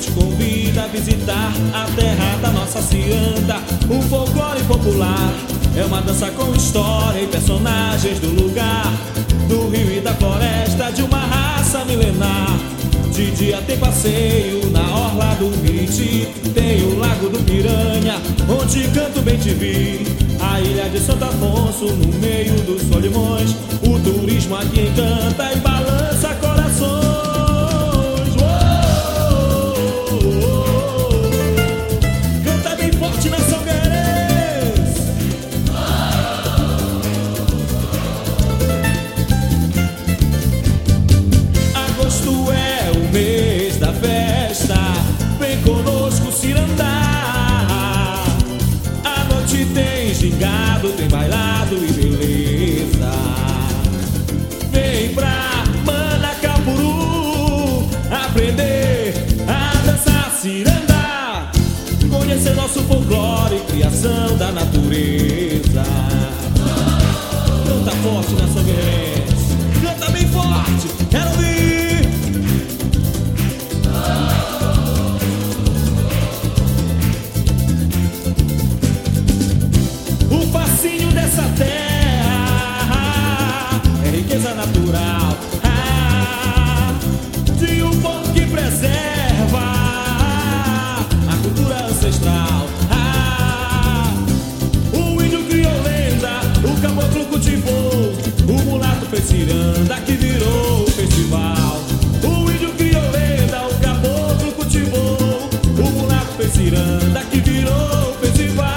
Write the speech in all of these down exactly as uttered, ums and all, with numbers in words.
te convida a visitar a terra da nossa ciranda. Um folclore popular é uma dança com história e personagens do lugar, do rio e da floresta, de uma raça milenar. De dia tem passeio na orla do Miriti, tem o Lago do Piranha, onde canto bem te vi. A ilha de Santo Afonso, no meio dos Solimões, o turismo aqui encanta e balança corações. Canta bem forte na São Guerês. Agosto é o mês da festa, vem conosco cirandar. A noite tem gingado, tem bailado e beleza. Vem pra Manacapuru aprender a dançar ciranda, conhecer nosso folclore, criação da natureza. Canta forte na São Guerês, canta bem forte, quero ouvir. O fascínio dessa terra é riqueza natural, ah, de um povo que preserva a cultura ancestral. Ah, o índio criou lenda, o caboclo cultivou, o mulato fez ciranda que virou festival. O índio criou lenda, o caboclo cultivou, o mulato fez ciranda que virou festival.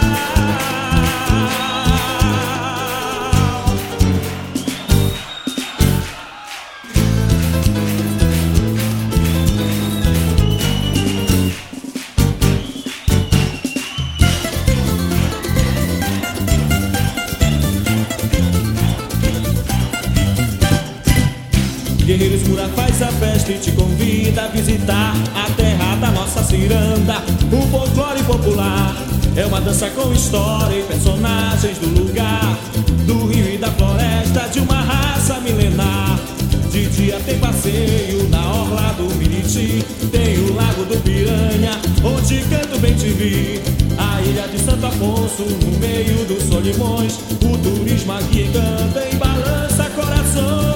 Guerreiros Mura faz a festa e te convida a visitar a terra da nossa ciranda. Um folclore popular é uma dança com história e personagens do lugar, do rio e da floresta, de uma raça milenar. De dia tem passeio na orla do Miriti, tem o Lago do Piranha, onde canto bem te vi. A ilha de Santo Afonso, no meio dos Solimões, o turismo aqui encanta e balança corações.